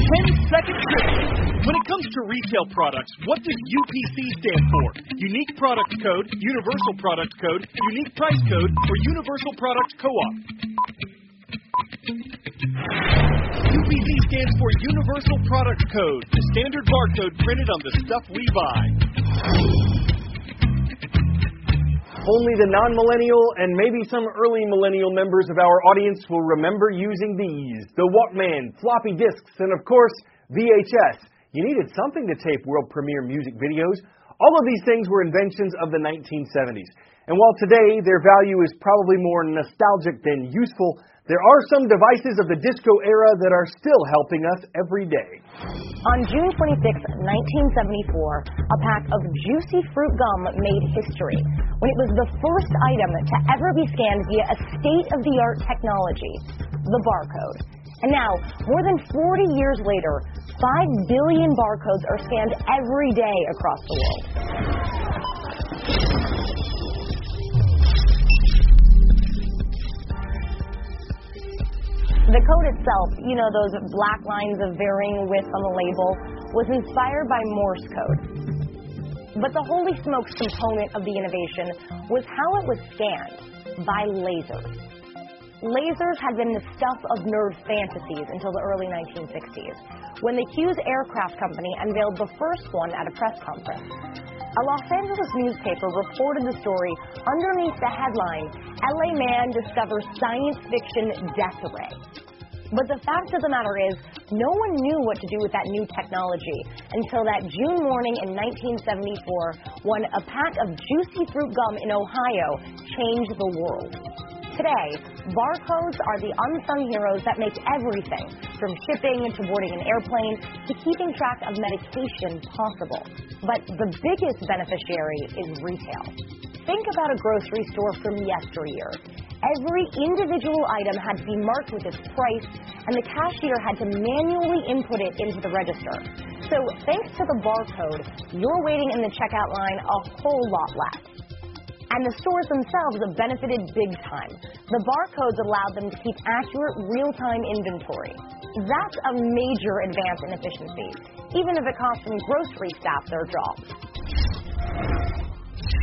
10-second trivia. When it comes to retail products, what does UPC stand for? Unique Product Code, Universal Product Code, Unique Price Code, or Universal Product Co-op? UPC stands for Universal Product Code, the standard barcode printed on the stuff we buy. Only the non-millennial and maybe some early millennial members of our audience will remember using these. The Walkman, floppy disks, and of course, VHS. You needed something to tape world premiere music videos. All of these things were inventions of the 1970s. And while today their value is probably more nostalgic than useful, there are some devices of the disco era that are still helping us every day. On June 26, 1974, a pack of Juicy Fruit gum made history when it was the first item to ever be scanned via a state-of-the-art technology, the barcode. And now, more than 40 years later, 5 billion barcodes are scanned every day across the world. The code itself, you know, those black lines of varying width on the label, was inspired by Morse code. But the holy smokes component of the innovation was how it was scanned, by lasers. Lasers had been the stuff of nerd fantasies until the early 1960s, when the Hughes Aircraft Company unveiled the first one at a press conference. A Los Angeles newspaper reported the story underneath the headline, LA Man Discovers Science Fiction Death Ray. But the fact of the matter is, no one knew what to do with that new technology until that June morning in 1974 when a pack of Juicy Fruit gum in Ohio changed the world. Today, barcodes are the unsung heroes that make everything from shipping to boarding an airplane to keeping track of medication possible. But the biggest beneficiary is retail. Think about a grocery store from yesteryear. Every individual item had to be marked with its price, and the cashier had to manually input it into the register. So thanks to the barcode, you're waiting in the checkout line a whole lot less. And the stores themselves have benefited big time. The barcodes allowed them to keep accurate, real-time inventory. That's a major advance in efficiency, even if it cost some grocery staff their jobs.